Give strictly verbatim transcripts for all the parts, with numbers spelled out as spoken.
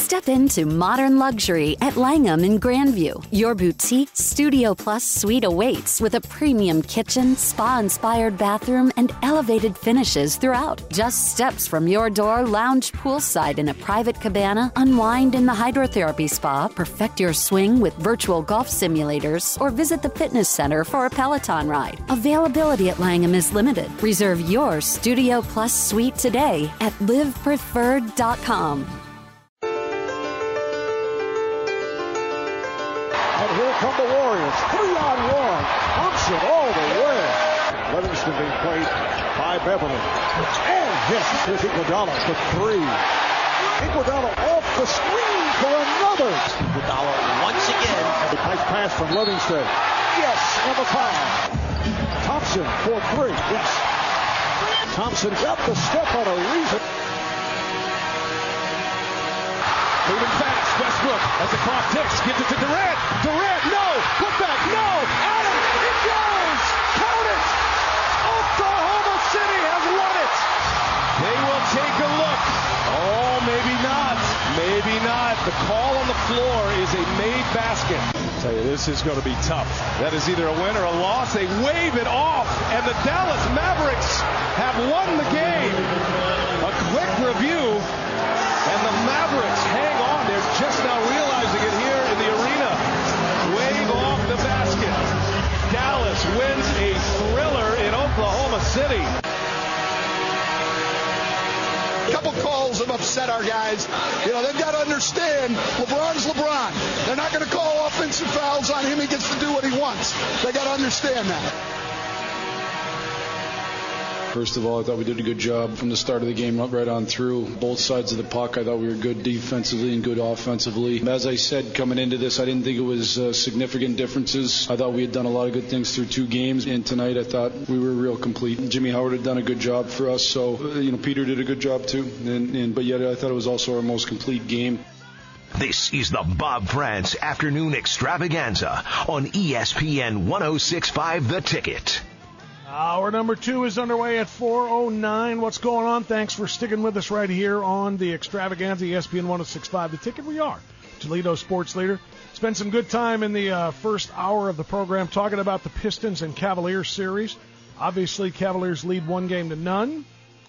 Step into modern luxury at Langham in Grandview. Your boutique Studio Plus suite awaits with a premium kitchen, spa-inspired bathroom, and elevated finishes throughout. Just steps from your door, lounge poolside in a private cabana, unwind in the hydrotherapy spa, perfect your swing with virtual golf simulators, or visit the fitness center for a Peloton ride. Availability at Langham is limited. Reserve your Studio Plus suite today at live preferred dot com. And here come the Warriors. Three on one. Thompson all the way. Livingston being played by Beverly. And yes, here's Iguodala for three. Iguodala off the screen for another. Iguodala once again. A nice pass from Livingston. Yes, number five. Thompson for three. Yes. Thompson got the step on a reason. Moving fast, Westbrook as the clock ticks, gives it to Durant. Durant, no! Put back, no! Adams, it goes! Count it! Oklahoma City has won it! They will take a look. Oh, maybe not. Maybe not. The call on the floor is a made basket. I tell you, this is going to be tough. That is either a win or a loss. They wave it off, and the Dallas Mavericks have won the game. A quick review, and the Mavericks hang on. They're just now realizing it here in the arena. Wave off the basket. Dallas wins a thriller in Oklahoma City. A couple calls have upset our guys. You know, they've got to understand LeBron's LeBron. They're not going to call offensive fouls on him. He gets to do what he wants. They got to understand that. First of all, I thought we did a good job from the start of the game right on through. Both sides of the puck, I thought we were good defensively and good offensively. As I said, coming into this, I didn't think it was uh, significant differences. I thought we had done a lot of good things through two games, and tonight I thought we were real complete. Jimmy Howard had done a good job for us, so, uh, you know, Peter did a good job too, and, and but yet I thought it was also our most complete game. This is the Bob France Afternoon Extravaganza on E S P N one oh six point five The Ticket. Hour number two is underway at four oh nine. What's going on? Thanks for sticking with us right here on the Extravaganza, E S P N one oh six point five The Ticket. We are Toledo sports leader. Spent some good time in the uh, first hour of the program talking about the Pistons and Cavaliers series. Obviously, Cavaliers lead one game to none.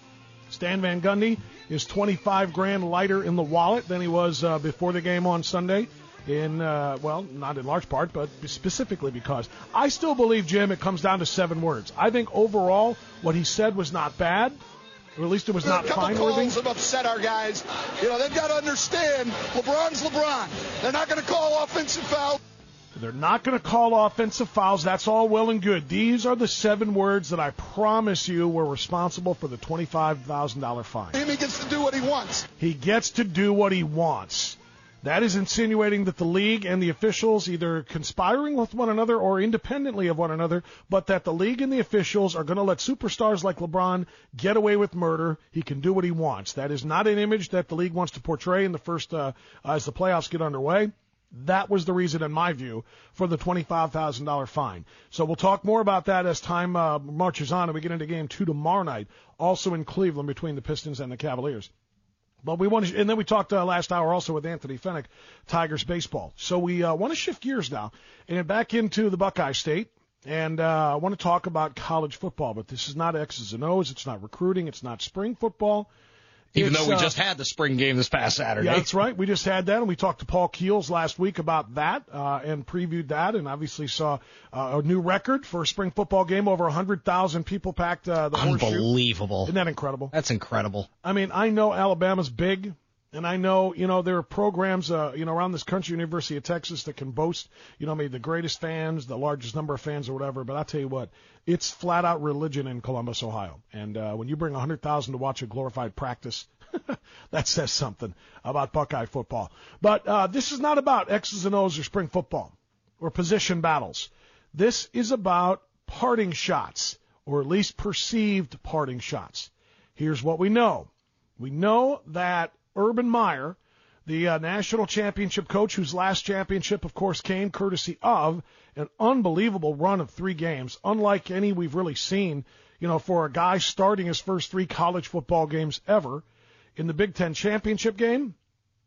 Stan Van Gundy is twenty-five grand lighter in the wallet than he was uh, before the game on Sunday. In, uh, well, not in large part, but specifically because I still believe, Jim, it comes down to seven words. I think overall what he said was not bad, or at least it was not fine-worthy. A couple calls have upset our guys. You know, they've got to understand LeBron's LeBron. They're not going to call offensive fouls. They're not going to call offensive fouls. That's all well and good. These are the seven words that I promise you were responsible for the twenty-five thousand dollars fine. He gets to do what he wants. He gets to do what he wants. That is insinuating that the league and the officials either conspiring with one another or independently of one another, but that the league and the officials are going to let superstars like LeBron get away with murder. He can do what he wants. That is not an image that the league wants to portray in the first uh, as the playoffs get underway. That was the reason, in my view, for the twenty-five thousand dollars fine. So we'll talk more about that as time uh, marches on and we get into game two tomorrow night, also in Cleveland between the Pistons and the Cavaliers. But we want to, and then we talked uh, last hour also with Anthony Fennick, Tigers baseball. So we uh, want to shift gears now and back into the Buckeye State, and uh, I want to talk about college football. But this is not X's and O's. It's not recruiting. It's not spring football. Even it's, though we uh, just had the spring game this past Saturday. Yeah, that's right. We just had that, and we talked to Paul Keels last week about that uh, and previewed that, and obviously saw uh, a new record for a spring football game. Over one hundred thousand people packed uh, the Horseshoe. Unbelievable. Isn't that incredible? That's incredible. I mean, I know Alabama's big, and I know, you know, there are programs, uh, you know, around this country, University of Texas, that can boast, you know, maybe the greatest fans, the largest number of fans or whatever, but I'll tell you what, it's flat-out religion in Columbus, Ohio. And uh, when you bring one hundred thousand to watch a glorified practice, that says something about Buckeye football. But uh, this is not about X's and O's or spring football or position battles. This is about parting shots, or at least perceived parting shots. Here's what we know. We know that Urban Meyer, the uh, national championship coach, whose last championship, of course, came courtesy of an unbelievable run of three games, unlike any we've really seen, you know, for a guy starting his first three college football games ever. In the Big Ten championship game,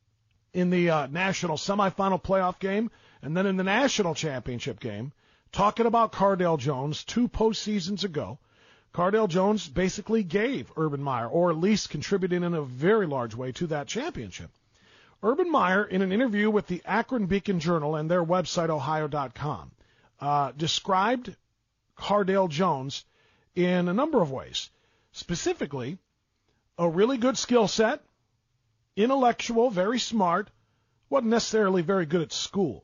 in the uh, national semifinal playoff game and then in the national championship game, talking about Cardale Jones two postseasons ago. Cardale Jones basically gave Urban Meyer, or at least contributed in a very large way to that championship. Urban Meyer, in an interview with the Akron Beacon Journal and their website, ohio dot com, uh, described Cardale Jones in a number of ways. Specifically, a really good skill set, intellectual, very smart, wasn't necessarily very good at school.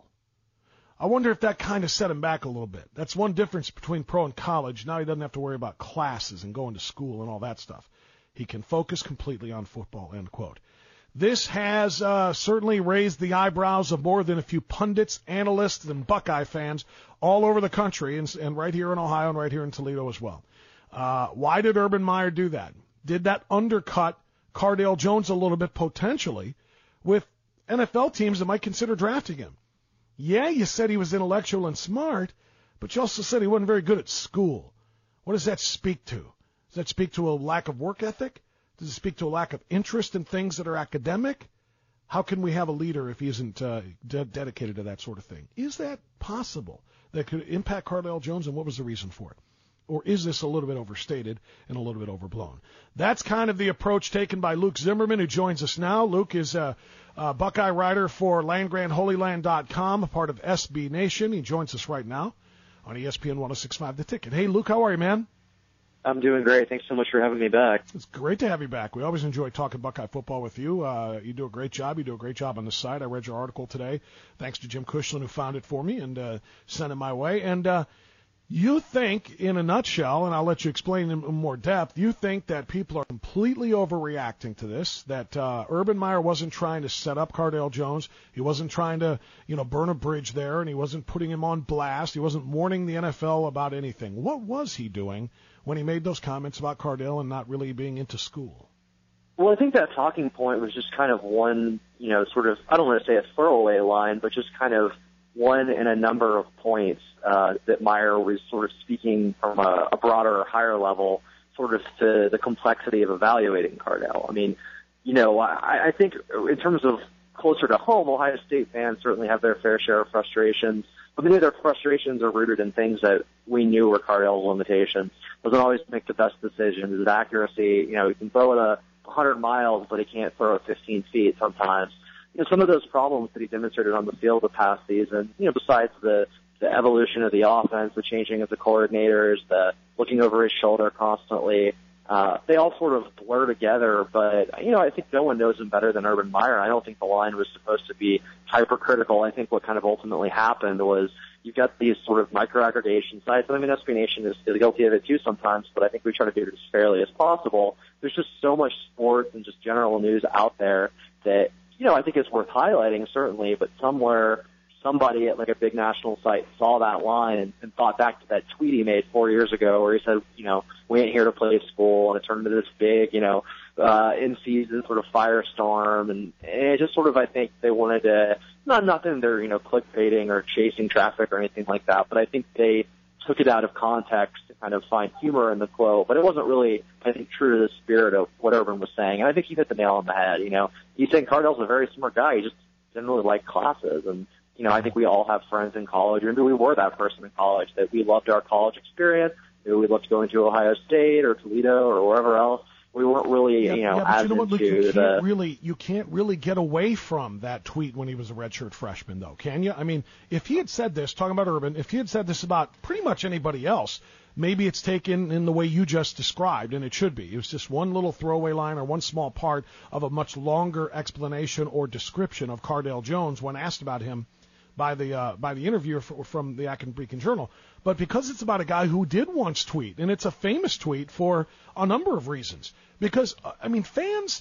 I wonder if that kind of set him back a little bit. That's one difference between pro and college. Now he doesn't have to worry about classes and going to school and all that stuff. He can focus completely on football, end quote. This has uh, certainly raised the eyebrows of more than a few pundits, analysts, and Buckeye fans all over the country, and, and right here in Ohio and right here in Toledo as well. Uh, why did Urban Meyer do that? Did that undercut Cardale Jones a little bit potentially with N F L teams that might consider drafting him? Yeah, you said he was intellectual and smart, but you also said he wasn't very good at school. What does that speak to? Does that speak to a lack of work ethic? Does it speak to a lack of interest in things that are academic? How can we have a leader if he isn't uh, de- dedicated to that sort of thing? Is that possible? That could impact Cardale Jones, and what was the reason for it? Or is this a little bit overstated and a little bit overblown? That's kind of the approach taken by Luke Zimmerman, who joins us now. Luke is a, a Buckeye writer for land grant holy land dot com, a part of S B Nation. He joins us right now on E S P N one oh six point five The Ticket. Hey, Luke, how are you, man? I'm doing great. Thanks so much for having me back. It's great to have you back. We always enjoy talking Buckeye football with you. Uh, you do a great job. You do a great job on the site. I read your article today. Thanks to Jim Cushlan, who found it for me and uh, sent it my way. And uh, you think, in a nutshell, and I'll let you explain in more depth, you think that people are completely overreacting to this, that uh, Urban Meyer wasn't trying to set up Cardale Jones. He wasn't trying to, you know, burn a bridge there, and he wasn't putting him on blast. He wasn't warning the N F L about anything. What was he doing when he made those comments about Cardale and not really being into school? Well, I think that talking point was just kind of one, you know, sort of, I don't want to say a throwaway line, but just kind of one in a number of points uh, that Meyer was sort of speaking from a, a broader, higher level, sort of to the complexity of evaluating Cardale. I mean, you know, I, I think in terms of closer to home, Ohio State fans certainly have their fair share of frustrations, but many of their frustrations are rooted in things that we knew were Cardale's limitations. Doesn't always make the best decisions. His accuracy, you know, he can throw it a one hundred miles, but he can't throw it fifteen feet sometimes. You know, some of those problems that he demonstrated on the field the past season, you know, besides the, the evolution of the offense, the changing of the coordinators, the looking over his shoulder constantly, uh, they all sort of blur together. But, you know, I think no one knows him better than Urban Meyer. I don't think the line was supposed to be hypercritical. I think what kind of ultimately happened was you've got these sort of micro-aggregation sites. I mean, S B Nation is, is guilty of it too sometimes, but I think we try to do it as fairly as possible. There's just so much sports and just general news out there that, you know, I think it's worth highlighting, certainly, but somewhere somebody at like a big national site saw that line and, and thought back to that tweet he made four years ago where he said, you know, we ain't here to play school, and it turned into this big, you know, uh, in-season sort of firestorm, and, and it just sort of, I think they wanted to, not nothing they're, you know, clickbaiting or chasing traffic or anything like that, but I think they took it out of context to kind of find humor in the quote, but it wasn't really, I think, true to the spirit of what Urban was saying, and I think he hit the nail on the head, you know. He's saying Cardale's a very smart guy, he just didn't really like classes, and, you know, I think we all have friends in college, or maybe we were that person in college, that we loved our college experience, maybe we loved going to Ohio State or Toledo or wherever else. We weren't really, yeah, you know, yeah, as you know what, Luke, into you can't the... really, you can't really get away from that tweet when he was a redshirt freshman, though, can you? I mean, if he had said this, talking about Urban, if he had said this about pretty much anybody else, maybe it's taken in the way you just described, and it should be. It was just one little throwaway line or one small part of a much longer explanation or description of Cardale Jones when asked about him by the uh, by the interviewer f- from the Akron Beacon Journal. But because it's about a guy who did once tweet, and it's a famous tweet for a number of reasons. Because, I mean, fans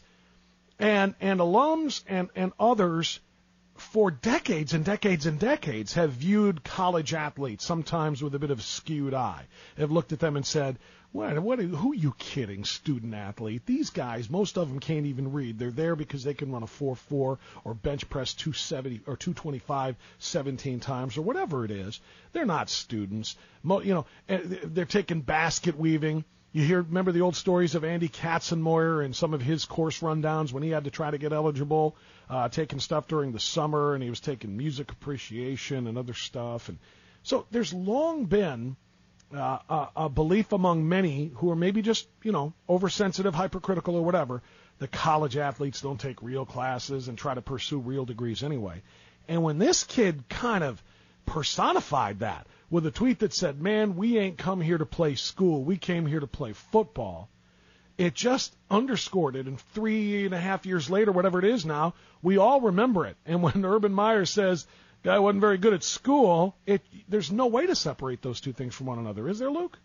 and and alums and, and others for decades and decades and decades have viewed college athletes, sometimes with a bit of a skewed eye, have looked at them and said, what, what, who are you kidding, student athlete? These guys, most of them can't even read. They're there because they can run a four four or bench press two seventy or two twenty-five seventeen times or whatever it is. They're not students. Mo, you know, they're taking basket weaving. You hear, remember the old stories of Andy Katzenmoyer and some of his course rundowns when he had to try to get eligible, uh, taking stuff during the summer, and he was taking music appreciation and other stuff. And so there's long been uh, a, a belief among many who are maybe just, you know, oversensitive, hypercritical, or whatever, that college athletes don't take real classes and try to pursue real degrees anyway. And when this kid kind of personified that with a tweet that said, man, we ain't come here to play school, we came here to play football, it just underscored it. And three and a half years later, whatever it is now, we all remember it. And when Urban Meyer says, guy wasn't very good at school, it there's no way to separate those two things from one another. Is there, Luke?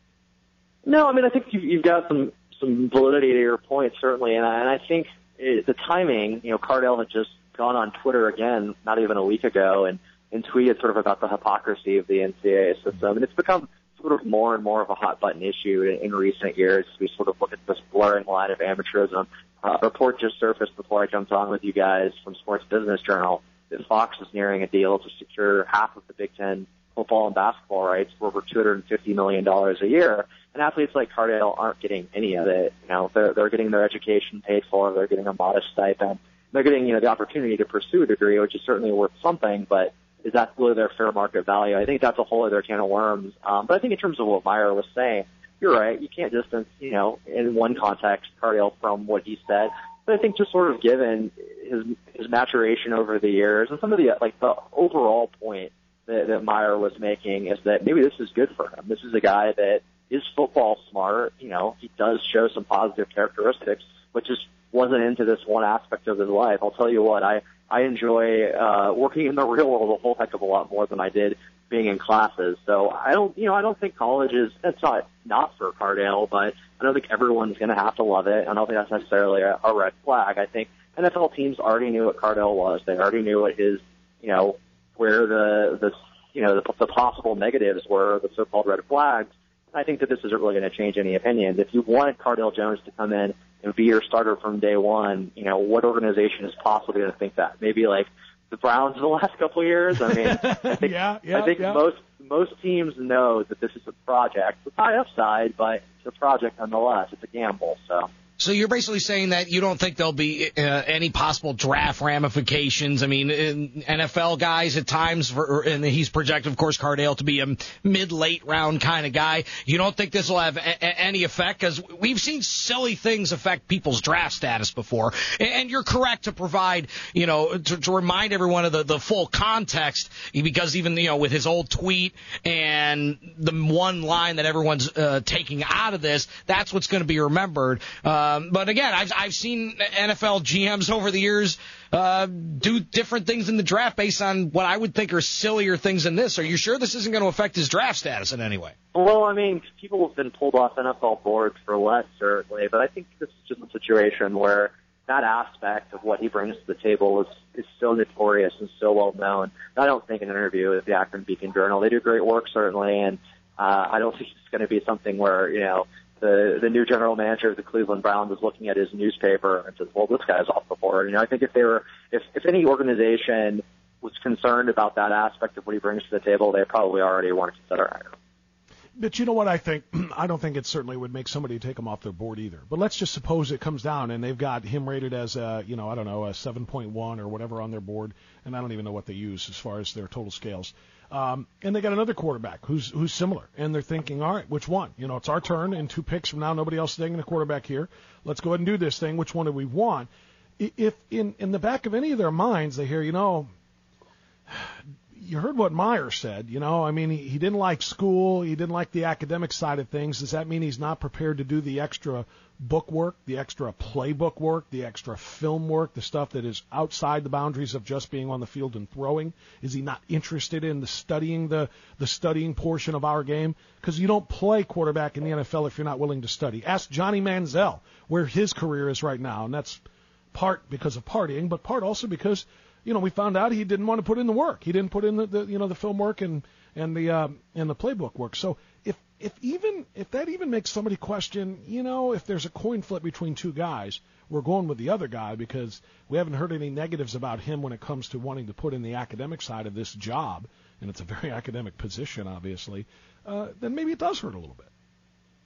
No, I mean, I think you've, you've got some, some validity to your point, certainly. And I, and I think it, the timing, you know, Cardale had just gone on Twitter again not even a week ago and, and tweeted sort of about the hypocrisy of the N C double A system. And it's become sort of more and more of a hot-button issue in, in recent years. We sort of look at this blurring line of amateurism. Uh, a report just surfaced before I jumped on with you guys from Sports Business Journal that Fox is nearing a deal to secure half of the Big Ten football and basketball rights for over two hundred fifty million dollars a year. And athletes like Cardale aren't getting any of it. You know, they're, they're getting their education paid for. They're getting a modest stipend. They're getting, you know, the opportunity to pursue a degree, which is certainly worth something, but is that really their fair market value? I think that's a whole other can of worms. Um, but I think in terms of what Meyer was saying, you're right. You can't distance, you know, in one context, Cardale from what he said. But I think just sort of given his his maturation over the years and some of the, like, the overall point that, that Meyer was making is that maybe this is good for him. This is a guy that is football smart. You know, he does show some positive characteristics, but just wasn't into this one aspect of his life. I'll tell you what, I, I enjoy uh, working in the real world a whole heck of a lot more than I did being in classes. So I don't, you know, I don't think college is, it's not, not for Cardale, but I don't think everyone's going to have to love it. I don't think that's necessarily a, a red flag. I think N F L teams already knew what Cardale was. They already knew what his, you know, where the, the you know, the, the possible negatives were, the so-called red flags. I think that this isn't really going to change any opinions. If you wanted Cardale Jones to come in and be your starter from day one, you know, what organization is possibly going to think that? Maybe like the Browns in the last couple of years. I mean, I think, yeah, yeah, I think yeah. most most teams know that this is a project. It's a high upside, but it's a project nonetheless. It's a gamble. So. So you're basically saying that you don't think there'll be uh, any possible draft ramifications. I mean, N F L guys at times, for, and he's projected, of course, Cardale to be a mid-late round kind of guy. You don't think this will have a- a- any effect? Because we've seen silly things affect people's draft status before. And you're correct to provide, you know, to, to remind everyone of the, the full context, because even, you know, with his old tweet and the one line that everyone's uh, taking out of this, that's what's going to be remembered. Uh, Um, but again, I've, I've seen N F L G Ms over the years uh, do different things in the draft based on what I would think are sillier things than this. Are you sure this isn't going to affect his draft status in any way? Well, I mean, people have been pulled off N F L boards for less, certainly, but I think this is just a situation where that aspect of what he brings to the table is, is so notorious and so well known. I don't think an interview with the Akron Beacon Journal, they do great work, certainly, and uh, I don't think it's going to be something where, you know, The, the new general manager of the Cleveland Browns was looking at his newspaper and says, well, this guy's off the board. You know, I think if they were, if, if any organization was concerned about that aspect of what he brings to the table, they probably already want to consider hiring him. But you know what I think? I don't think it certainly would make somebody take him off their board either. But let's just suppose it comes down and they've got him rated as a, you know, I don't know, a seven point one or whatever on their board, and I don't even know what they use as far as their total scales. Um, and they got another quarterback who's who's similar, and they're thinking, all right, which one? You know, it's our turn in two picks from now. Nobody else is taking a quarterback here. Let's go ahead and do this thing. Which one do we want? If in in the back of any of their minds they hear, you know, you heard what Meyer said. You know, I mean, he, he didn't like school. He didn't like the academic side of things. Does that mean he's not prepared to do the extra book work, the extra playbook work, the extra film work, the stuff that is outside the boundaries of just being on the field and throwing? Is he not interested in the studying the, the studying portion of our game? Because you don't play quarterback in the N F L if you're not willing to study. Ask Johnny Manziel where his career is right now, and that's part because of partying, but part also because, you know, we found out he didn't want to put in the work. He didn't put in the, the you know, the film work and and the um, and the playbook work. So if if even if that even makes somebody question, you know, if there's a coin flip between two guys, we're going with the other guy because we haven't heard any negatives about him when it comes to wanting to put in the academic side of this job, and it's a very academic position, obviously. Uh, then maybe it does hurt a little bit.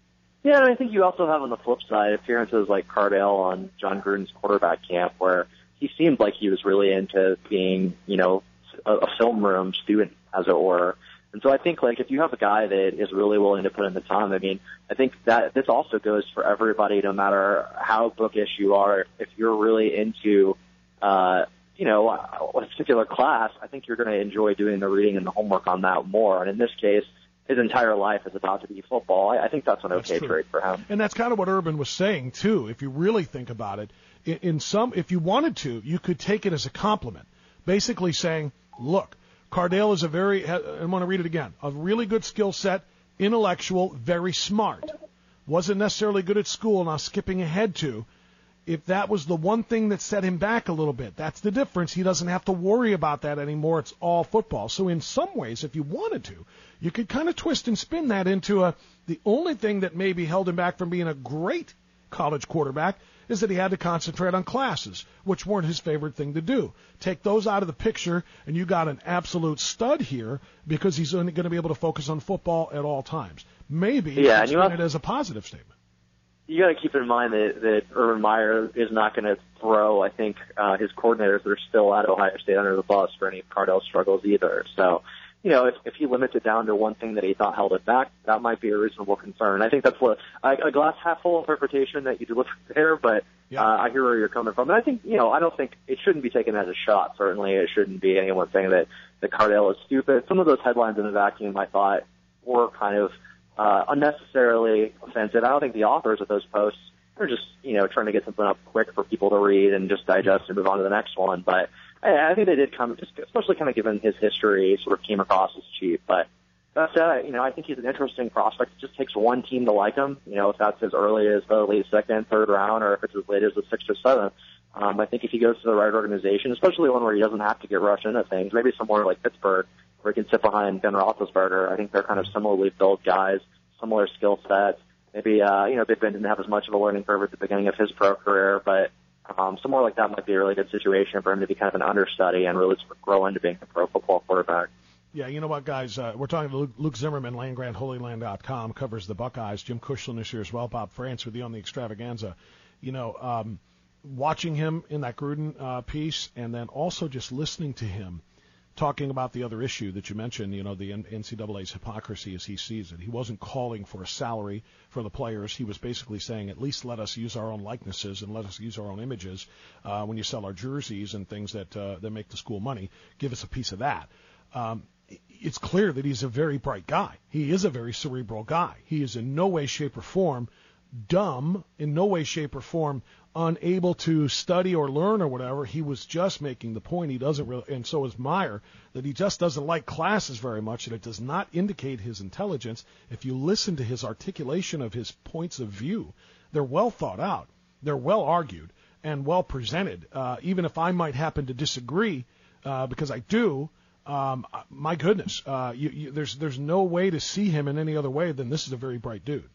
Yeah, and I think you also have on the flip side appearances like Cardale on John Gruden's quarterback camp, where he seemed like he was really into being, you know, a, a film room student, as it were. And so I think, like, if you have a guy that is really willing to put in the time, I mean, I think that this also goes for everybody, no matter how bookish you are. If you're really into, uh, you know, a particular class, I think you're going to enjoy doing the reading and the homework on that more. And in this case, his entire life is about to be football. I, I think that's an okay that's trade for him. And that's kind of what Urban was saying, too, if you really think about it. In, in some, if you wanted to, you could take it as a compliment, basically saying, look, Cardale is a very, I want to read it again, a really good skill set, intellectual, very smart. Wasn't necessarily good at school, now skipping ahead to, if that was the one thing that set him back a little bit, that's the difference. He doesn't have to worry about that anymore. It's all football. So in some ways, if you wanted to, you could kind of twist and spin that into a, the only thing that maybe held him back from being a great college quarterback is that he had to concentrate on classes, which weren't his favorite thing to do. Take those out of the picture, and you got an absolute stud here because he's only going to be able to focus on football at all times. Maybe yeah, you spin it as a positive statement. You got to keep in mind that, that Urban Meyer is not going to throw, I think, uh, his coordinators that are still at Ohio State under the bus for any of Cardale's struggles either. So, you know, if, if he limits it down to one thing that he thought held it back, that might be a reasonable concern. I think that's what a, a glass half full interpretation that you delivered there, but yeah. uh, I hear where you're coming from. And I think, you know, I don't think it shouldn't be taken as a shot. Certainly, it shouldn't be anyone saying that that Cardale is stupid. Some of those headlines in the vacuum, I thought, were kind of uh, unnecessarily offensive. I don't think the authors of those posts are just, you know, trying to get something up quick for people to read and just digest and move on to the next one. But I, I think they did come, just especially kind of given his history, sort of came across as cheap. But that said, you know, I think he's an interesting prospect. It just takes one team to like him. You know, if that's as early as the late second, third round, or if it's as late as the sixth or seventh. Um, I think if he goes to the right organization, especially one where he doesn't have to get rushed into things, maybe somewhere like Pittsburgh, where he can sit behind Ben Roethlisberger. I think they're kind of similarly built guys, similar skill sets. Maybe, uh, you know, Big Ben didn't have as much of a learning curve at the beginning of his pro career, but um, somewhere like that might be a really good situation for him to be kind of an understudy and really sort of grow into being a pro football quarterback. Yeah, you know what, guys? Uh, we're talking to Luke, Luke Zimmerman, land grant holy land dot com, covers the Buckeyes. Jim Cushlan is here as well. Bob France with you on the Extravaganza. You know, um, watching him in that Gruden uh, piece and then also just listening to him talking about the other issue that you mentioned, you know, the N C double A's hypocrisy as he sees it. He wasn't calling for a salary for the players. He was basically saying, at least let us use our own likenesses and let us use our own images uh, when you sell our jerseys and things that uh, that make the school money. Give us a piece of that. Um, it's clear that he's a very bright guy. He is a very cerebral guy. He is in no way, shape, or form dumb, in no way, shape, or form unable to study or learn or whatever. He was just making the point he doesn't really, and so is Meyer, that he just doesn't like classes very much, and it does not indicate his intelligence. If you listen to his articulation of his points of view, they're well thought out, they're well argued, and well presented. Uh, even if I might happen to disagree, uh, because I do, um, my goodness, uh, you, you, there's there's no way to see him in any other way than this is a very bright dude.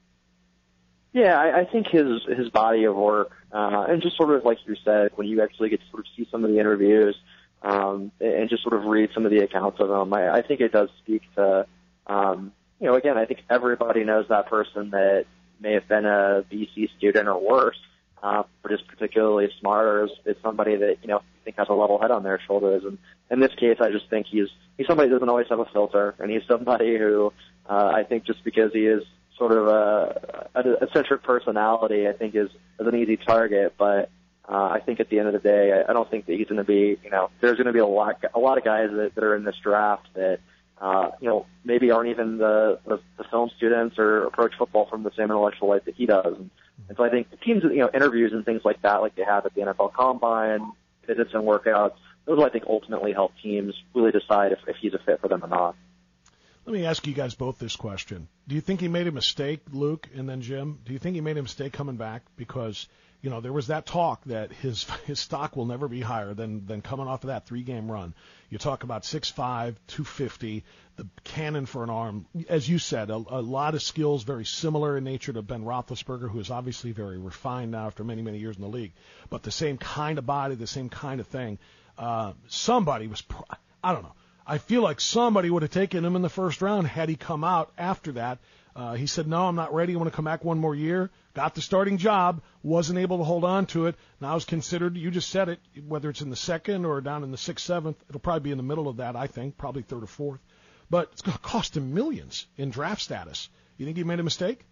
Yeah, I, I think his his body of work, uh, and just sort of like you said, when you actually get to sort of see some of the interviews, um, and just sort of read some of the accounts of him, I, I think it does speak to, um, you know, again, I think everybody knows that person that may have been a B C student or worse, uh, but is particularly smart, or is, is somebody that, you know, I think has a level head on their shoulders. And in this case, I just think he's he's somebody who doesn't always have a filter, and he's somebody who uh, I think just because he is sort of a, a eccentric personality, I think is, is an easy target. But uh, I think at the end of the day, I, I don't think that he's going to be, you know, there's going to be a lot, a lot of guys that, that are in this draft that, uh, you know, maybe aren't even the, the, the film students or approach football from the same intellectual light that he does. And, and so I think teams, you know, interviews and things like that, like they have at the N F L Combine, visits and workouts, those will, I think, ultimately help teams really decide if, if he's a fit for them or not. Let me ask you guys both this question. Do you think he made a mistake, Luke, and then Jim? Do you think he made a mistake coming back? Because, you know, there was that talk that his his stock will never be higher than, than coming off of that three-game run. You talk about six five, two fifty, the cannon for an arm. As you said, a, a lot of skills very similar in nature to Ben Roethlisberger, who is obviously very refined now after many, many years in the league. But the same kind of body, the same kind of thing. Uh, somebody was, I don't know. I feel like somebody would have taken him in the first round had he come out after that Uh, he said, no, I'm not ready. I want to come back one more year. Got the starting job, wasn't able to hold on to it. Now is considered, you just said it, whether it's in the second or down in the sixth, seventh. It'll probably be in the middle of that, I think, probably third or fourth. But it's going to cost him millions in draft status. You think he made a mistake?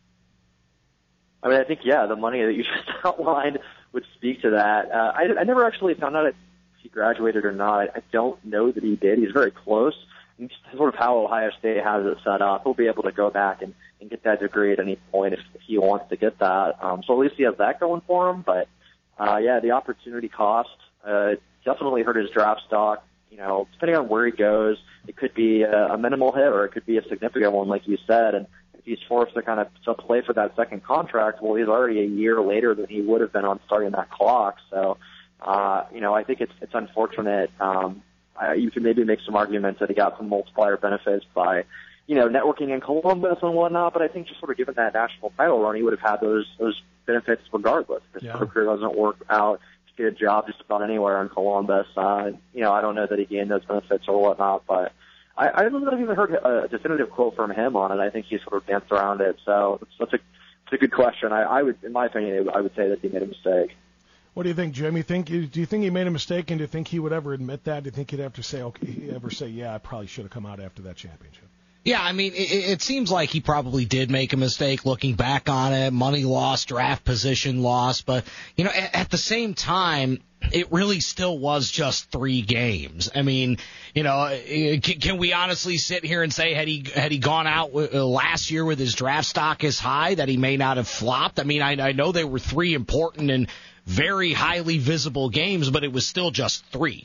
I mean, I think, yeah, the money that you just outlined would speak to that. Uh, I, I never actually found out if he graduated or not. I don't know that he did. He's very close. And sort of how Ohio State has it set up, he'll be able to go back and, and get that degree at any point if, if he wants to get that. Um, so at least he has that going for him. But, uh, yeah, the opportunity cost uh, definitely hurt his draft stock. You know, depending on where he goes, it could be a, a minimal hit or it could be a significant one, like you said. And if he's forced to kind of to play for that second contract, well, he's already a year later than he would have been on starting that clock. So, uh, you know, I think it's it's unfortunate. Um, I, you can maybe make some arguments that he got some multiplier benefits by, you know, networking in Columbus and whatnot. But I think just sort of given that national title run, he would have had those those benefits regardless. If his yeah. career doesn't work out, to get a job just about anywhere in Columbus. Uh, you know, I don't know that he gained those benefits or whatnot, but I, I don't know if I've even heard a definitive quote from him on it. I think he sort of danced around it. So it's, that's a, it's a good question. I, I would, in my opinion, I would say that he made a mistake. What do you think, Jim? You think, do you think he made a mistake, and do you think he would ever admit that? Do you think he'd have to say, okay, he'd ever say, yeah, I probably should have come out after that championship? Yeah, I mean, it, it seems like he probably did make a mistake looking back on it. Money lost, draft position lost. But, you know, at, at the same time, it really still was just three games. I mean, you know, can, can we honestly sit here and say had he had he gone out w- last year with his draft stock as high that he may not have flopped? I mean, I, I know they were three important and very highly visible games, but it was still just three.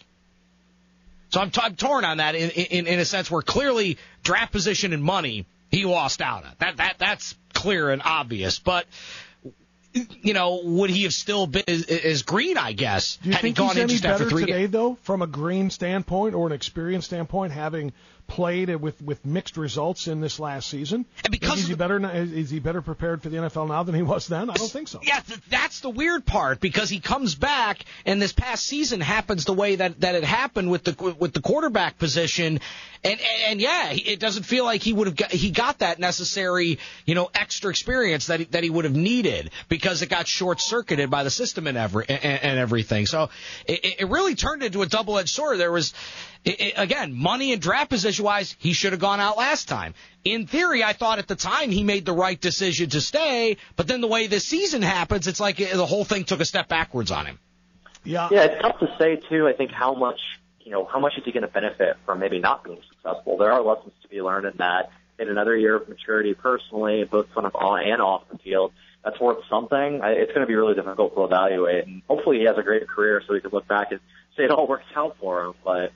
So I'm, t- I'm torn on that in, in in a sense where clearly draft position and money he lost out on. That that that's clear and obvious. But you know, would he have still been as, as green? I guess. Do you had think he gone he's in any just better after three today, games? though, from a green standpoint or an experience standpoint, having played with with mixed results in this last season? And because is he better? Is he better prepared for the N F L now than he was then? I don't think so. Yeah, th- that's the weird part because he comes back and this past season happens the way that, that it happened with the with the quarterback position, and and, and yeah, it doesn't feel like he would have got, he got that necessary you know extra experience that he, that he would have needed because it got short circuited by the system and every and, and everything. So it, it really turned into a double edged sword. There was. It, it, again, money and draft position-wise, he should have gone out last time. In theory, I thought at the time he made the right decision to stay, but then the way this season happens, it's like the whole thing took a step backwards on him. Yeah, yeah, it's tough to say too. I think how much, you know, how much is he going to benefit from maybe not being successful? There are lessons to be learned in that. In another year of maturity, personally, both kind of on and off the field, that's worth something. I, it's going to be really difficult to evaluate, and hopefully he has a great career so he can look back and say it all works out for him, but.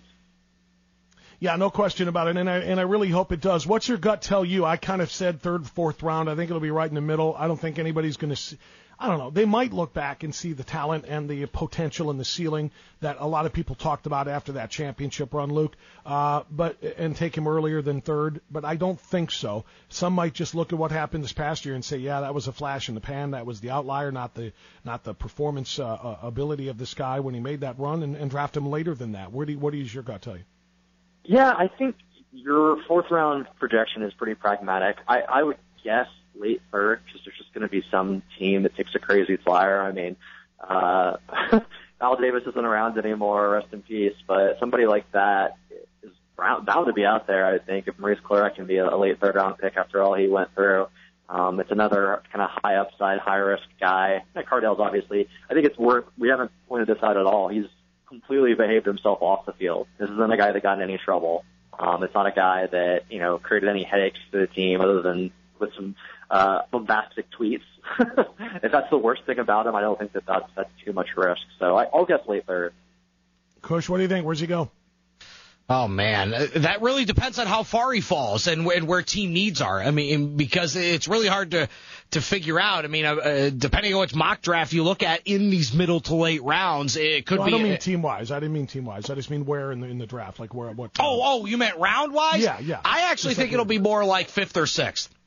Yeah, no question about it, and I and I really hope it does. What's your gut tell you? I kind of said third, fourth round. I think it'll be right in the middle. I don't think anybody's going to. I don't know. They might look back and see the talent and the potential and the ceiling that a lot of people talked about after that championship run, Luke. Uh, but and take him earlier than third. But I don't think so. Some might just look at what happened this past year and say, yeah, that was a flash in the pan. That was the outlier, not the not the performance uh, uh, ability of this guy when he made that run, and, and draft him later than that. Where do you, what does your gut tell you? Yeah, I think your fourth round projection is pretty pragmatic. I, I would guess late third because there's just going to be some team that takes a crazy flyer. I mean, uh, Al Davis isn't around anymore, rest in peace, but somebody like that is bound to be out there, I think, if Maurice Clarett can be a late third round pick after all he went through. Um, it's another kind of high upside, high risk guy. Cardale's obviously, I think it's worth, we haven't pointed this out at all. He's completely behaved himself off the field. This isn't a guy that got in any trouble. Um, it's not a guy that, you know, created any headaches to the team other than with some uh, bombastic tweets. If that's the worst thing about him, I don't think that that's, that's too much risk. So I, I'll guess late third. Kush, what do you think? Where's he go? Oh, man, that really depends on how far he falls and, and where team needs are. I mean, because it's really hard to, to figure out. I mean, uh, depending on which mock draft you look at in these middle to late rounds, it could no, be. I don't mean team-wise. I didn't mean team-wise. I just mean where in the in the draft, like where what. Oh, oh, you meant round-wise? Yeah, yeah. I actually just think like it'll be more like fifth or sixth.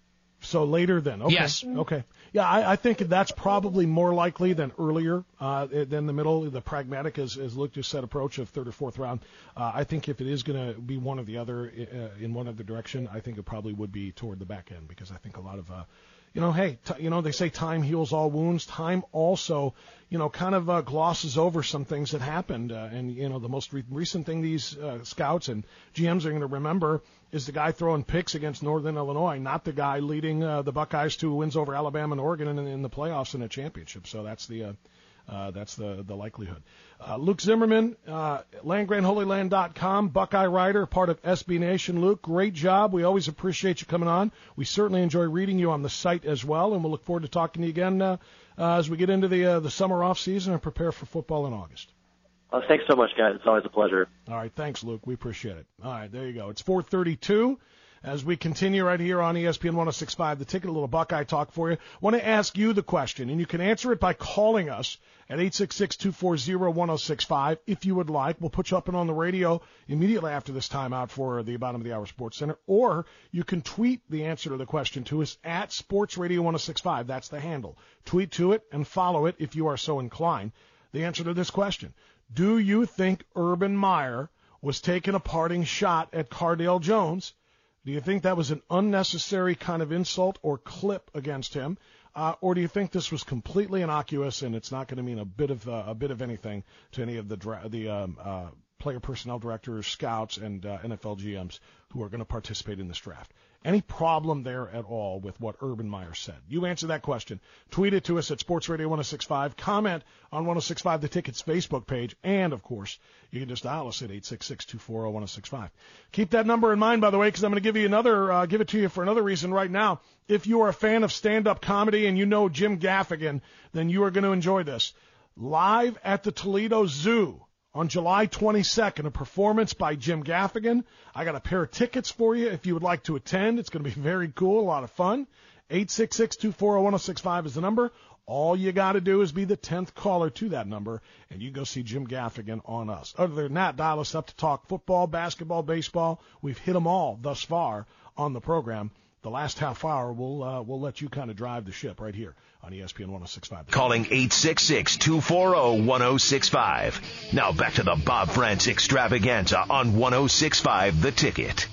So later then. Okay. Yes. Okay. Yeah, I, I think that's probably more likely than earlier, uh, than the middle, the pragmatic, as, as Luke just said, approach of third or fourth round. Uh, I think if it is going to be one or the other, uh, in one other direction, I think it probably would be toward the back end, because I think a lot of, uh, you know, hey, t- you know, they say time heals all wounds. Time also, you know, kind of uh, glosses over some things that happened. Uh, and, you know, the most re- recent thing these uh, scouts and G Ms are going to remember is the guy throwing picks against Northern Illinois, not the guy leading uh, the Buckeyes to wins over Alabama and Oregon in, in the playoffs and a championship. So that's the uh, uh, that's the the likelihood. Uh, Luke Zimmerman, uh, land grant holy land dot com, Buckeye writer, part of S B Nation. Luke, great job. We always appreciate you coming on. We certainly enjoy reading you on the site as well, and we'll look forward to talking to you again uh, uh, as we get into the uh, the summer off season and prepare for football in August. Uh, thanks so much, guys. It's always a pleasure. All right. Thanks, Luke. We appreciate it. All right. There you go. It's four thirty-two as we continue right here on E S P N one oh six point five. The Ticket, a little Buckeye talk for you. Want to ask you the question, and you can answer it by calling us at eight six six, two four zero, one oh six five if you would like. We'll put you up and on the radio immediately after this timeout for the bottom of the hour Sports Center. Or you can tweet the answer to the question to us at Sports Radio one oh six point five. That's the handle. Tweet to it and follow it if you are so inclined. The answer to this question: do you think Urban Meyer was taking a parting shot at Cardale Jones? Do you think that was an unnecessary kind of insult or clip against him? Uh, or do you think this was completely innocuous and it's not going to mean a bit of uh, a bit of anything to any of the dra- the um, uh, player personnel directors, scouts, and uh, N F L G Ms who are going to participate in this draft? Any problem there at all with what Urban Meyer said? You answer that question. Tweet it to us at Sports Radio one oh six point five. Comment on one oh six point five The Ticket's Facebook page. And, of course, you can just dial us at eight six six, two four zero, one oh six point five. Keep that number in mind, by the way, because I'm going to give you another, uh, give it to you for another reason right now. If you are a fan of stand-up comedy and you know Jim Gaffigan, then you are going to enjoy this. Live at the Toledo Zoo on July twenty-second, a performance by Jim Gaffigan. I got a pair of tickets for you if you would like to attend. It's going to be very cool, a lot of fun. eight six six, two four zero, one oh six point five is the number. All you got to do is be the tenth caller to that number, and you go see Jim Gaffigan on us. Other than that, dial us up to talk football, basketball, baseball. We've hit them all thus far on the program. The last half hour, we'll uh, we'll let you kind of drive the ship right here on E S P N one oh six point five. Calling eight six six, two four zero, one oh six five. Now back to the Bob France Extravaganza on one oh six point five The Ticket.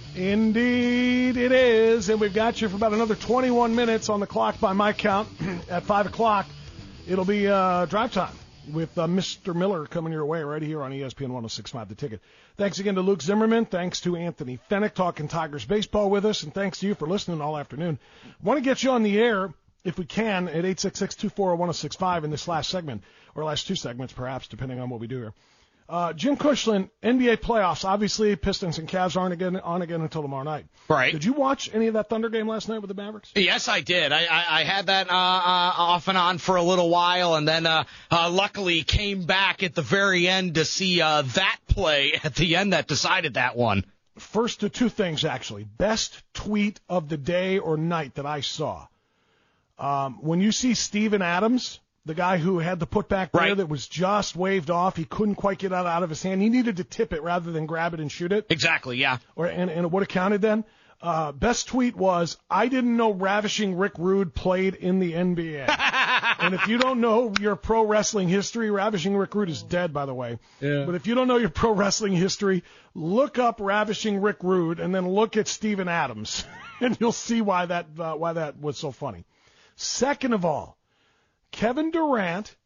Indeed it is, and we've got you for about another twenty-one minutes on the clock by my count. At five o'clock, it'll be uh, drive time with uh, Mister Miller coming your way right here on E S P N one oh six point five The Ticket. Thanks again to Luke Zimmerman. Thanks to Anthony Fennick talking Tigers baseball with us, and thanks to you for listening all afternoon. Want to get you on the air, if we can, at eight six six, two four zero, one oh six point five in this last segment, or last two segments perhaps, depending on what we do here. Uh, Jim Cushlan, N B A playoffs. Obviously, Pistons and Cavs aren't again on again until tomorrow night. Right. Did you watch any of that Thunder game last night with the Mavericks? Yes, I did. I, I, I had that uh, uh, off and on for a little while, and then uh, uh, luckily came back at the very end to see uh, that play at the end that decided that one. First to two things, actually. Best tweet of the day or night that I saw. Um, when you see Steven Adams, the guy who had the putback there right. that was just waved off, he couldn't quite get it out of his hand. He needed to tip it rather than grab it and shoot it. Exactly, yeah. Or and, and it would have counted then. Uh, best tweet was, I didn't know Ravishing Rick Rude played in the N B A. And if you don't know your pro wrestling history, Ravishing Rick Rude is dead, by the way. Yeah. But if you don't know your pro wrestling history, look up Ravishing Rick Rude and then look at Steven Adams, and you'll see why that uh, why that was so funny. Second of all, Kevin Durant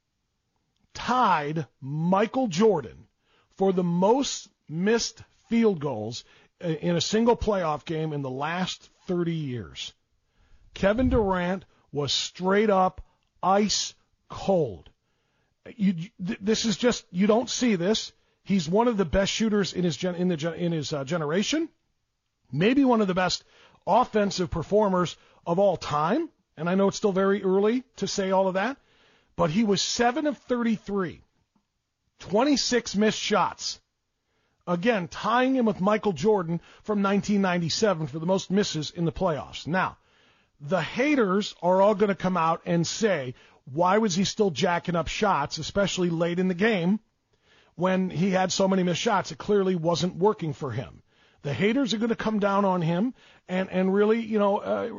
tied Michael Jordan for the most missed field goals in a single playoff game in the last thirty years. Kevin Durant was straight up ice cold. You, this is just, you don't see this. He's one of the best shooters in his gen, in the in his uh, generation, maybe one of the best offensive performers of all time. And I know it's still very early to say all of that, but he was seven of thirty-three, twenty-six missed shots. Again, tying him with Michael Jordan from nineteen ninety-seven for the most misses in the playoffs. Now, the haters are all going to come out and say, why was he still jacking up shots, especially late in the game, when he had so many missed shots? It clearly wasn't working for him. The haters are going to come down on him, and, and really, you know, uh,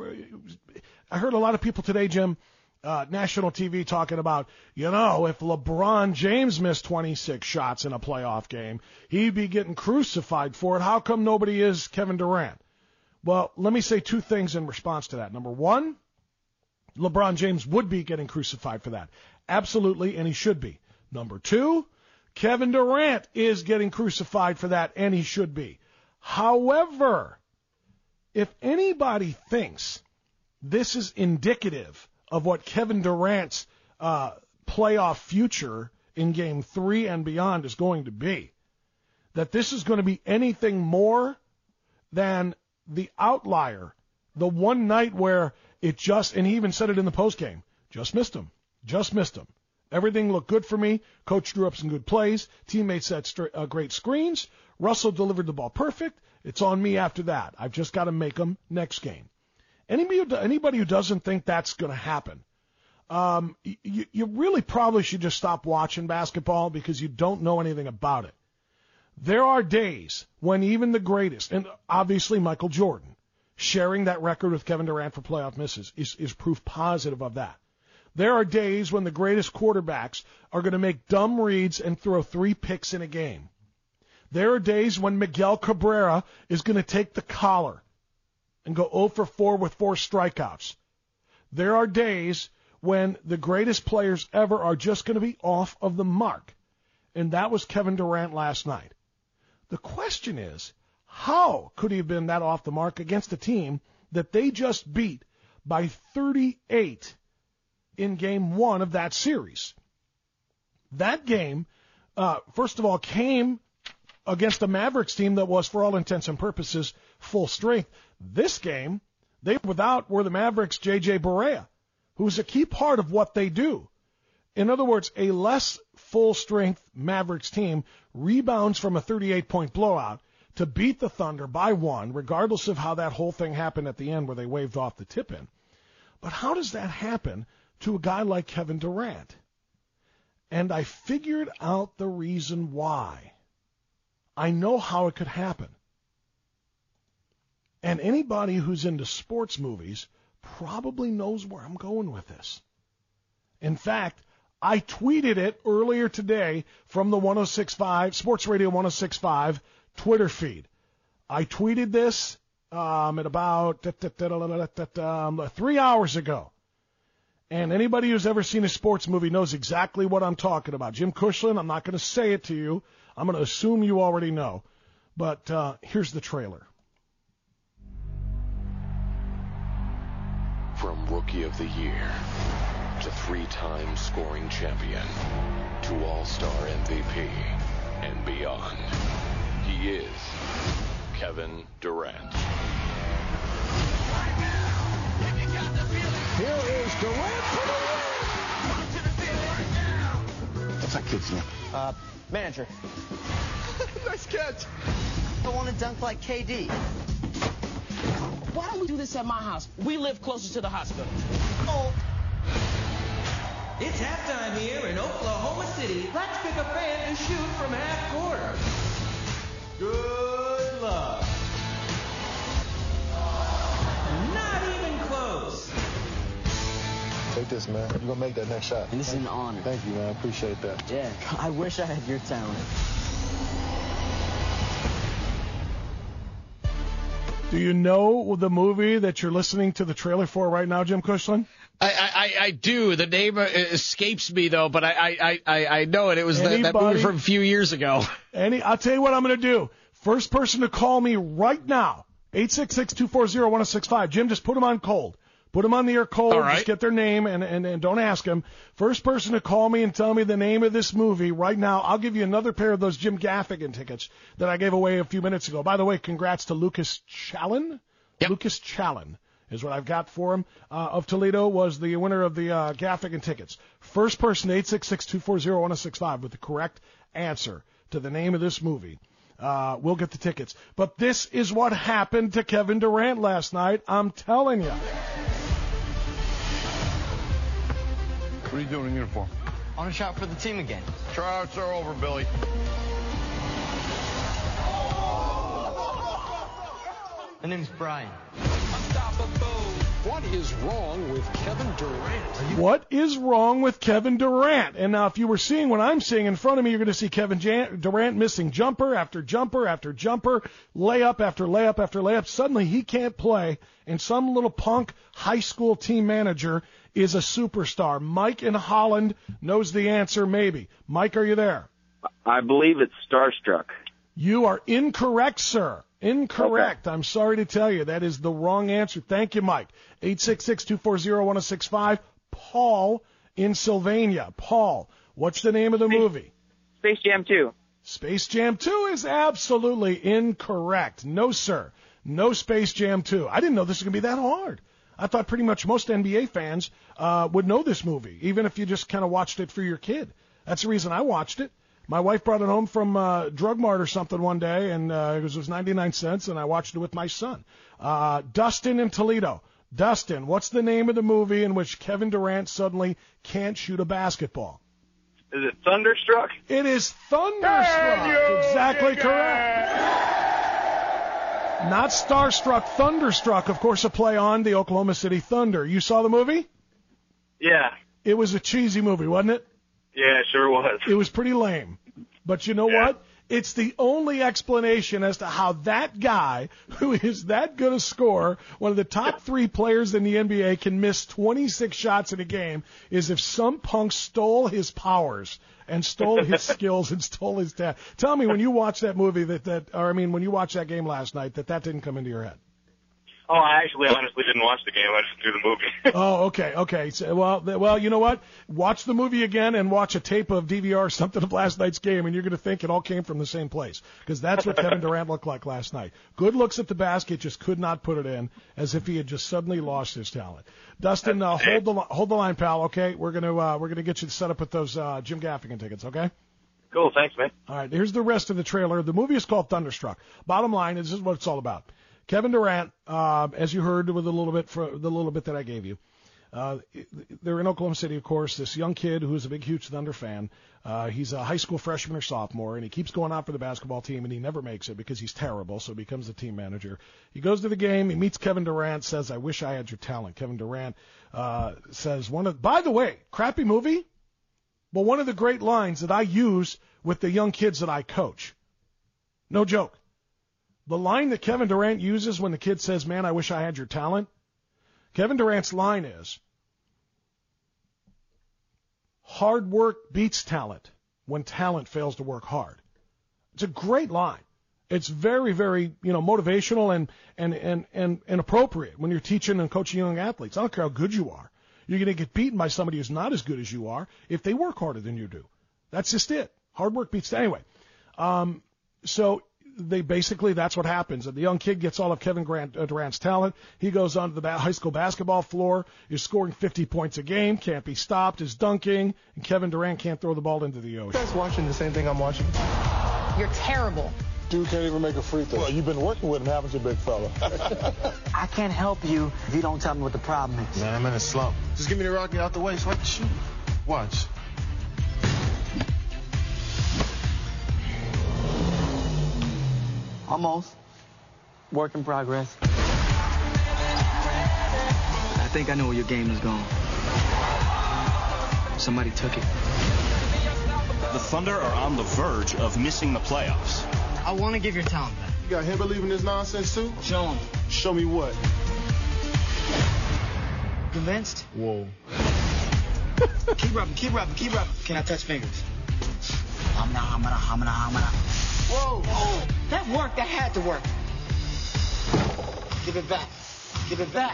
I heard a lot of people today, Jim, uh, national T V talking about, you know, if LeBron James missed twenty-six shots in a playoff game, he'd be getting crucified for it. How come nobody is Kevin Durant? Well, let me say two things in response to that. Number one, LeBron James would be getting crucified for that. Absolutely, and he should be. Number two, Kevin Durant is getting crucified for that, and he should be. However, if anybody thinks this is indicative of what Kevin Durant's uh, playoff future in Game three and beyond is going to be, that this is going to be anything more than the outlier, the one night where it just, and he even said it in the postgame, just missed him, just missed him. Everything looked good for me. Coach drew up some good plays. Teammates set st- uh, great screens. Russell delivered the ball perfect. It's on me after that. I've just got to make them next game. Anybody who, anybody who doesn't think that's going to happen, um, you, you really probably should just stop watching basketball because you don't know anything about it. There are days when even the greatest, and obviously Michael Jordan, sharing that record with Kevin Durant for playoff misses is, is proof positive of that. There are days when the greatest quarterbacks are going to make dumb reads and throw three picks in a game. There are days when Miguel Cabrera is going to take the collar and go oh for four with four strikeouts. There are days when the greatest players ever are just going to be off of the mark. And that was Kevin Durant last night. The question is, how could he have been that off the mark against a team that they just beat by thirty-eight in game one of that series? That game, uh, first of all, came against a Mavericks team that was, for all intents and purposes, full strength. This game, they without were the Mavericks' J J Barea, who's a key part of what they do. In other words, a less full-strength Mavericks team rebounds from a thirty-eight point blowout to beat the Thunder by one, regardless of how that whole thing happened at the end where they waved off the tip-in. But how does that happen to a guy like Kevin Durant? And I figured out the reason why. I know how it could happen. And anybody who's into sports movies probably knows where I'm going with this. In fact, I tweeted it earlier today from the one oh six point five, Sports Radio one oh six point five Twitter feed. I tweeted this um, at about um, three hours ago. And anybody who's ever seen a sports movie knows exactly what I'm talking about. Jim Cushlan, I'm not going to say it to you. I'm going to assume you already know. But uh, here's the trailer. From Rookie of the Year to three-time scoring champion to All-Star M V P and beyond, he is Kevin Durant. Here is Durant for the win! What's that kid's name? Uh, manager. Nice catch. I want to dunk like K D. Why don't we do this at my house? We live closer to the hospital. Oh. It's halftime here in Oklahoma City. Let's pick a fan to shoot from half court. Good luck. Not even close. Take this, man. You're going to make that next shot. And this is an honor. Thank you, man. I appreciate that. Yeah, I wish I had your talent. Do you know the movie that you're listening to the trailer for right now, Jim Cushlan? I, I, I do. The name escapes me, though, but I, I, I, I know it. It was the, that movie from a few years ago. Any, I'll tell you what I'm going to do. First person to call me right now, eight six six, two four zero, one oh six five. Jim, just put him on cold. Put them on the air cold. All right. Just get their name and, and, and don't ask them. First person to call me and tell me the name of this movie right now, I'll give you another pair of those Jim Gaffigan tickets that I gave away a few minutes ago. By the way, congrats to Lucas Challen. Yep. Lucas Challen is what I've got for him. Uh, of Toledo was the winner of the uh, Gaffigan tickets. First person, eight six six, two four zero, one oh six five with the correct answer to the name of this movie. Uh, we'll get the tickets. But this is what happened to Kevin Durant last night. I'm telling you. What are you doing in uniform? I want to shot for the team again. Tryouts are over, Billy. My name's Brian. What is wrong with Kevin Durant? What is wrong with Kevin Durant? And now if you were seeing what I'm seeing in front of me, you're going to see Kevin Jan- Durant missing jumper after jumper after jumper, layup after layup after layup. Suddenly he can't play, and some little punk high school team manager is a superstar. Mike in Holland knows the answer, maybe. Mike, are you there? I believe it's Starstruck. You are incorrect, sir. Incorrect. Okay. I'm sorry to tell you. That is the wrong answer. Thank you, Mike. eight six six, two four zero, one zero six five. Paul in Sylvania. Paul, what's the name of the Space, movie? Space Jam two. Space Jam two is absolutely incorrect. No, sir. No Space Jam two. I didn't know this was going to be that hard. I thought pretty much most N B A fans uh, would know this movie, even if you just kind of watched it for your kid. That's the reason I watched it. My wife brought it home from uh, Drug Mart or something one day, and uh, it, was, it was ninety-nine cents, and I watched it with my son. Uh, Dustin in Toledo. Dustin, what's the name of the movie in which Kevin Durant suddenly can't shoot a basketball? Is it Thunderstruck? It is Thunderstruck. Exactly correct. Not Starstruck, Thunderstruck, of course, a play on the Oklahoma City Thunder. You saw the movie? Yeah. It was a cheesy movie, wasn't it? Yeah, it sure was. It was pretty lame. But you know yeah. what? It's the only explanation as to how that guy, who is that good a scorer, one of the top three players in the N B A, can miss twenty-six shots in a game, is if some punk stole his powers and stole his skills and stole his talent. Tell me, when you watched that movie, that, that, or I mean, when you watched that game last night, that that didn't come into your head. Oh, I actually honestly didn't watch the game. I just threw the movie. Oh, okay, okay. So, well, well, you know what? Watch the movie again and watch a tape of D V R or something of last night's game, and you're going to think it all came from the same place, because that's what Kevin Durant looked like last night. Good looks at the basket, just could not put it in, as if he had just suddenly lost his talent. Dustin, uh, hold the hold the line, pal. Okay, we're gonna uh, we're gonna get you set up with those uh, Jim Gaffigan tickets. Okay. Cool. Thanks, man. All right. Here's the rest of the trailer. The movie is called Thunderstruck. Bottom line is, this is what it's all about. Kevin Durant, uh, as you heard with a little bit for the little bit that I gave you, uh, they're in Oklahoma City, of course. This young kid who's a big, huge Thunder fan. Uh, he's a high school freshman or sophomore, and he keeps going out for the basketball team, and he never makes it because he's terrible. So he becomes the team manager. He goes to the game. He meets Kevin Durant. Says, "I wish I had your talent." Kevin Durant uh, says, "One of by the way, crappy movie, but one of the great lines that I use with the young kids that I coach. No joke." The line that Kevin Durant uses when the kid says, "Man, I wish I had your talent," Kevin Durant's line is, "Hard work beats talent when talent fails to work hard." It's a great line. It's very, very, you know, motivational and, and, and, and, and appropriate when you're teaching and coaching young athletes. I don't care how good you are. You're going to get beaten by somebody who's not as good as you are if they work harder than you do. That's just it. Hard work beats talent. Anyway, um, so they basically, that's what happens. And the young kid gets all of Kevin Grant, uh, Durant's talent. He goes onto the ba- high school basketball floor, is scoring fifty points a game, can't be stopped, is dunking, and Kevin Durant can't throw the ball into the ocean. You guys watching the same thing I'm watching? You're terrible. Dude can't even make a free throw. Well, you've been working with him, haven't you, big fella? I can't help you if you don't tell me what the problem is. Man, I'm in a slump. Just give me the rock, get out the way so I can shoot. Watch. Almost. Work in progress. I think I know where your game is going. Somebody took it. The Thunder are on the verge of missing the playoffs. I want to give your talent back. You got him believing this nonsense too? Show him. Show me what? Convinced? Whoa. Keep rubbing, keep rubbing, keep rubbing. Can I touch fingers? Hamna, hamna, hamna, hamna. Whoa! Oh, that worked. That had to work. Give it back. Give it back.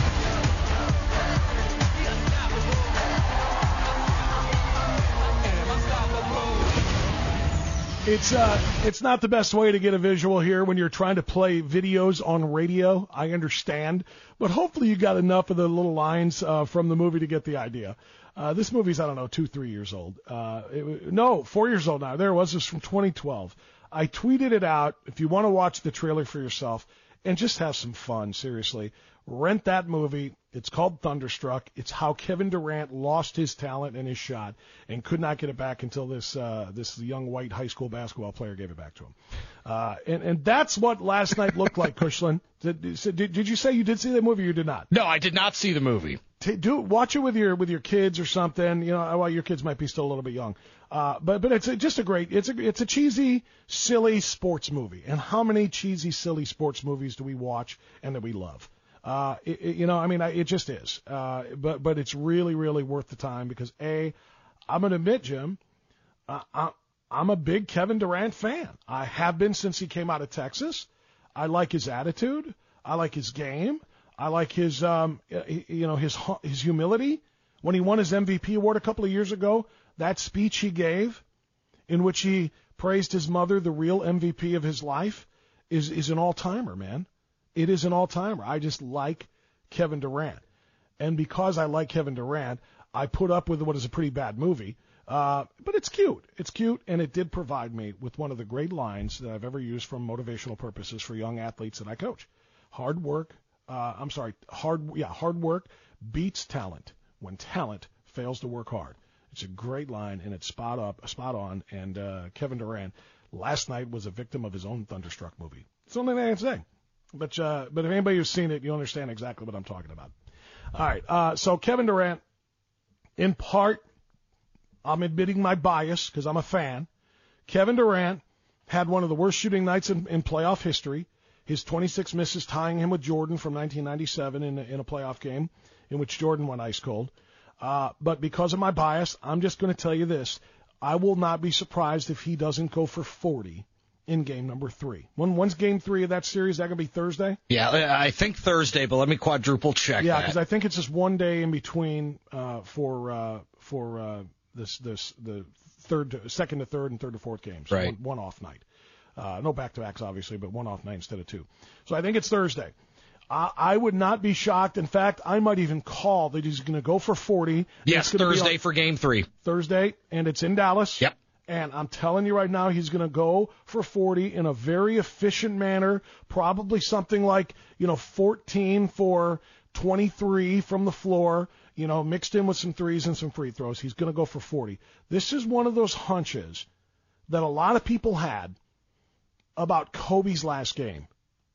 It's uh, it's not the best way to get a visual here when you're trying to play videos on radio. I understand, but hopefully you got enough of the little lines uh, from the movie to get the idea. Uh, this movie's, I don't know, two, three years old. Uh, it, no, four years old now. There it was. It's from twenty twelve. I tweeted it out. If you want to watch the trailer for yourself, and just have some fun, seriously. Rent that movie. It's called Thunderstruck. It's how Kevin Durant lost his talent and his shot and could not get it back until this uh, this young white high school basketball player gave it back to him. Uh, and, and that's what last night looked like, Kushlin. Did, did, did you say you did see that movie or you did not? No, I did not see the movie. T- do watch it with your with your kids or something. You know, well, your kids might be still a little bit young. Uh, but but it's a, just a great. It's a it's a cheesy, silly sports movie. And how many cheesy, silly sports movies do we watch and that we love? Uh, it, it, you know, I mean, I, it just is. Uh, but but it's really really worth the time because a, I'm gonna admit, Jim, uh, I, I'm a big Kevin Durant fan. I have been since he came out of Texas. I like his attitude. I like his game. I like his, um, you know, his his humility. When he won his M V P award a couple of years ago, that speech he gave, in which he praised his mother, the real M V P of his life, is is an all-timer, man. It is an all-timer. I just like Kevin Durant, and because I like Kevin Durant, I put up with what is a pretty bad movie. Uh, but it's cute. It's cute, and it did provide me with one of the great lines that I've ever used for motivational purposes for young athletes that I coach. Hard work. Uh, I'm sorry, hard yeah, hard work beats talent when talent fails to work hard. It's a great line, and it's spot up, spot on. And uh, Kevin Durant last night was a victim of his own Thunderstruck movie. It's the only thing I can say. But uh, but if anybody who's seen it, you understand exactly what I'm talking about. All right, uh, so Kevin Durant, in part, I'm admitting my bias because I'm a fan. Kevin Durant had one of the worst shooting nights in, in playoff history. His twenty-six misses tying him with Jordan from nineteen ninety-seven in a, in a playoff game in which Jordan went ice cold. Uh, but because of my bias, I'm just going to tell you this. I will not be surprised if he doesn't go for forty in game number three. When, when's game three of that series? Is that going to be Thursday? Yeah, I think Thursday, but let me quadruple check Yeah, that. because I think it's just one day in between uh, for uh, for uh, this this the third, to, second to third and third to fourth games. Right. One, one off night. Uh, no back-to-backs, obviously, but one off night instead of two. So I think it's Thursday. Uh, I would not be shocked. In fact, I might even call that he's going to go for forty. Yes, Thursday for game three. Thursday, and it's in Dallas. Yep. And I'm telling you right now, he's going to go for forty in a very efficient manner, probably something like, you know, fourteen for twenty-three from the floor, you know, mixed in with some threes and some free throws. He's going to go for forty. This is one of those hunches that a lot of people had about Kobe's last game.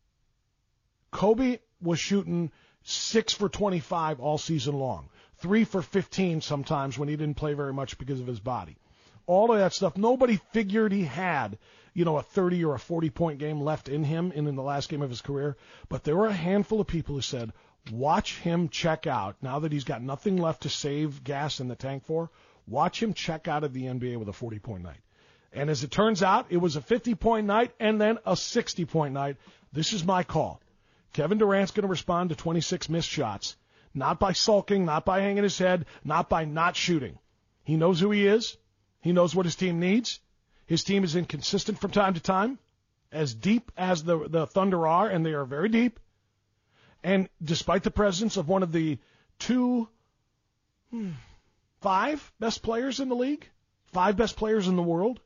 Kobe was shooting six for twenty-five all season long, three for fifteen sometimes when he didn't play very much because of his body. All of that stuff, nobody figured he had, you know, a thirty or a forty-point game left in him in, in the last game of his career. But there were a handful of people who said, watch him check out. Now that he's got nothing left to save gas in the tank for, watch him check out of the N B A with a forty-point night. And as it turns out, it was a fifty-point night and then a sixty-point night. This is my call. Kevin Durant's going to respond to twenty-six missed shots, not by sulking, not by hanging his head, not by not shooting. He knows who he is. He knows what his team needs. His team is inconsistent from time to time, as deep as the, the Thunder are, and they are very deep. And despite the presence of one of the two, hmm, five best players in the league, five best players in the world,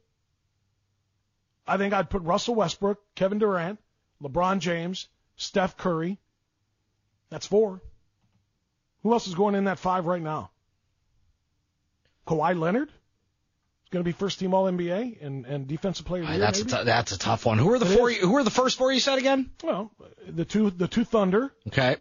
I think I'd put Russell Westbrook, Kevin Durant, LeBron James, Steph Curry. That's four. Who else is going in that five right now? Kawhi Leonard is going to be first team All N B A and, and defensive player of the year. That's a maybe? t- that's a tough one. Who are the It four? is. You, who are the first four you said again? Well, the two the two Thunder. Okay.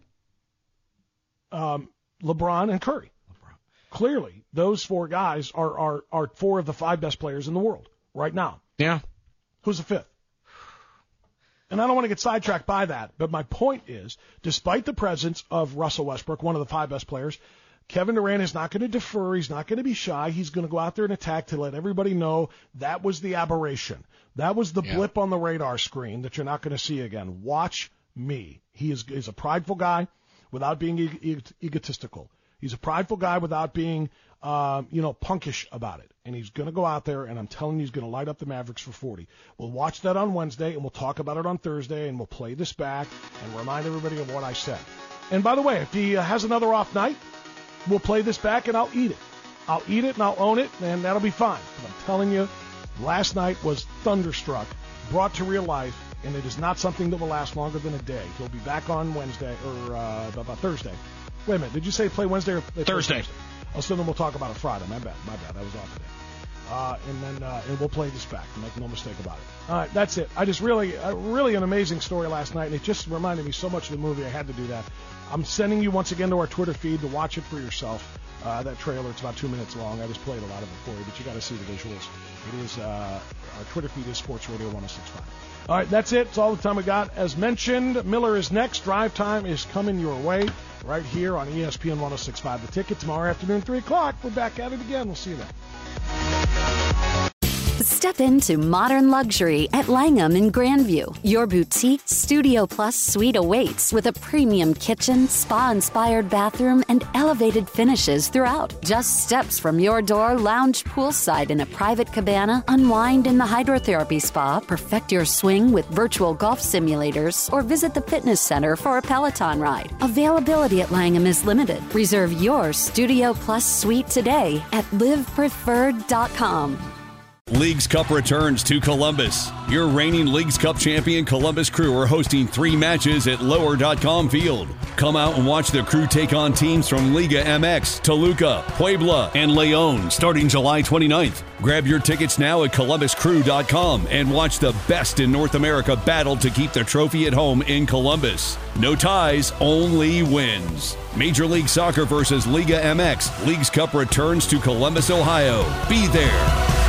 Um, LeBron and Curry. LeBron. Clearly, those four guys are, are are four of the five best players in the world right now. Yeah. Who's the fifth? And I don't want to get sidetracked by that, but my point is, despite the presence of Russell Westbrook, one of the five best players, Kevin Durant is not going to defer. He's not going to be shy. He's going to go out there and attack to let everybody know that was the aberration. That was the yeah. blip on the radar screen that you're not going to see again. Watch me. He is is a prideful guy without being e- e- egotistical. He's a prideful guy without being, uh, you know, punkish about it. And he's going to go out there, and I'm telling you, he's going to light up the Mavericks for forty. We'll watch that on Wednesday, and we'll talk about it on Thursday, and we'll play this back and remind everybody of what I said. And by the way, if he uh, has another off night, we'll play this back, and I'll eat it. I'll eat it, and I'll own it, and that'll be fine. But I'm telling you, last night was Thunderstruck, brought to real life and it is not something that will last longer than a day. He'll be back on Wednesday, or uh, about Thursday. Wait a minute, did you say play Wednesday or play Thursday? Thursday? Oh, so then we'll talk about it Friday. My bad, my bad, I was off today. Uh, and then uh, and we'll play this back. Make no mistake about it. All right, that's it. I just really, uh, really an amazing story last night, and it just reminded me so much of the movie. I had to do that. I'm sending you once again to our Twitter feed to watch it for yourself. Uh, that trailer, it's about two minutes long. I just played a lot of it for you, but you got to see the visuals. It is uh, our Twitter feed is Sports Radio one oh six point five. All right, that's it. It's all the time we got. As mentioned, Miller is next. Drive Time is coming your way right here on E S P N one oh six point five. The Ticket tomorrow afternoon, three o'clock. We're back at it again. We'll see you then. Step into modern luxury at Langham in Grandview. Your boutique Studio Plus suite awaits with a premium kitchen, spa-inspired bathroom, and elevated finishes throughout. Just steps from your door, lounge poolside in a private cabana, unwind in the hydrotherapy spa, perfect your swing with virtual golf simulators, or visit the fitness center for a Peloton ride. Availability at Langham is limited. Reserve your Studio Plus suite today at live preferred dot com. Leagues Cup returns to Columbus. Your reigning Leagues Cup champion Columbus Crew are hosting three matches at lower dot com field. Come out and watch the Crew take on teams from Liga M X, Toluca, Puebla, and Leon starting July twenty-ninth. Grab your tickets now at columbus crew dot com and watch the best in North America battle to keep the trophy at home in Columbus. No ties, only wins. Major League Soccer versus Liga M X. Leagues Cup returns to Columbus, Ohio. Be there.